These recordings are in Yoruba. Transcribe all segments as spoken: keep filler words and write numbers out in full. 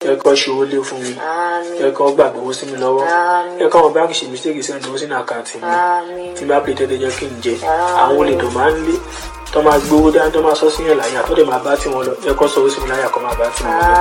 ẹ kọ́ ṣòwò lé fún mi ẹ kọ́ gbàgbé owó sí mi lọ́wọ́ ẹ kọ́ àwọn báńkì ṣe mistake sẹ́ni owó sínú àkáǹtì mi tí bá pè tẹ́lẹ̀ jẹ́ kí n jẹ àwọn olè tó máa ń lé tó máa gbowó dáná tó máa sọ sí yẹn láyà tó dẹ̀ máa bá tiwọn lọ ẹ kọ́ sọ owó sí mi láyà kọ́ máa bá tiwọn lọ.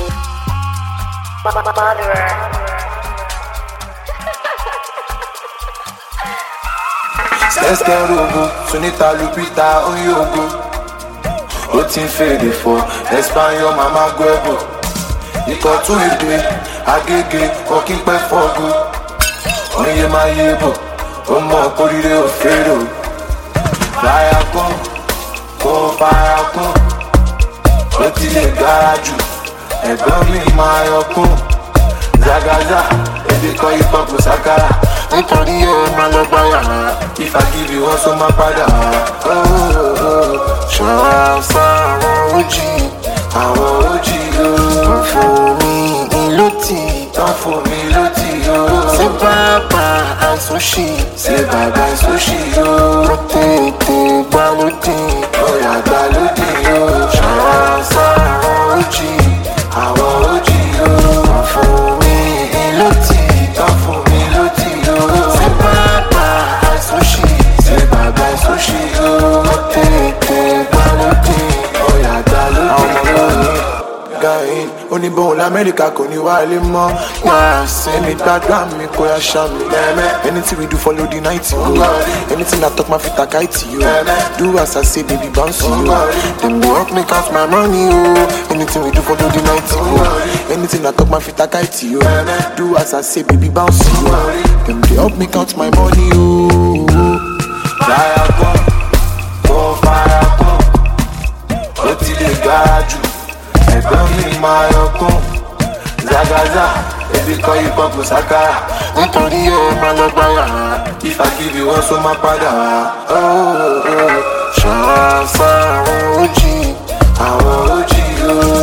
Sẹ́sẹ̀ rogo, Sunita Lupita Oyogo. Ó ti ń fèrè fọ, Espanyol Mama Guebo. Ikọ̀ tún èdè, Agége, ọ̀kí pẹ́ fọ́go. Oye máa yé bọ̀, ó mọ̀ kórìíre òfèrò. Fáyà kan, kò fáyà kan. Ó ti lè gara jù, ẹ̀gbọ́n mi máa yọkún. Zagaza, èdè kan hip hop Sakara. Nítorí ẹ máa lọ gbá yàrá. If I give you one, so máa padà. Ṣọ́ra sáwọn ojì, àwọn ojì ló. Wọ́n fún mi ìlú tí, wọ́n fún mi ìlú tí o. Ṣé bàbá àìsóṣì, ṣé bàbá àìsóṣì o. Mo tètè gbá lódì, ọ̀yà gbá lódì o. Ṣọ́ra sáwọn ojì, àwọn ojì ló. Wọ́n fún mi ìlú tí, wọ́n fún mi ìlú tí o. Ṣé bàbá àìsóṣì, ṣé bàbá àìsóṣì o. Mo tètè gbá lódì, ọ̀yà gbá lódì o. Gain, oníbòhùn l'Amẹ́ríkà kò ní wálé mọ́. Wá sẹ́mi gbàgbà mi kò yá ṣá mi. Anything we do follow the night yo. Anything I talk my fit akaiti yo. Do as I say baby bounce yo. Them dey help me count my money yo. Anything we do follow the night yo. Anything I talk my fit akaiti yo. Do as I say baby bounce yo. Them dey help me count my money yo. Fire gun, go fire gun. Ó ti lè gara jù. Ẹ̀gbọ́n mi máa yọkún. Zagaza, ebi kọ́ hip hop Sakara. Nítorí ẹ máa lọ gbá yàrá. If I give you one, so máa padà. Ṣọ́ra sáwọn ojì, àwọn ojì ló.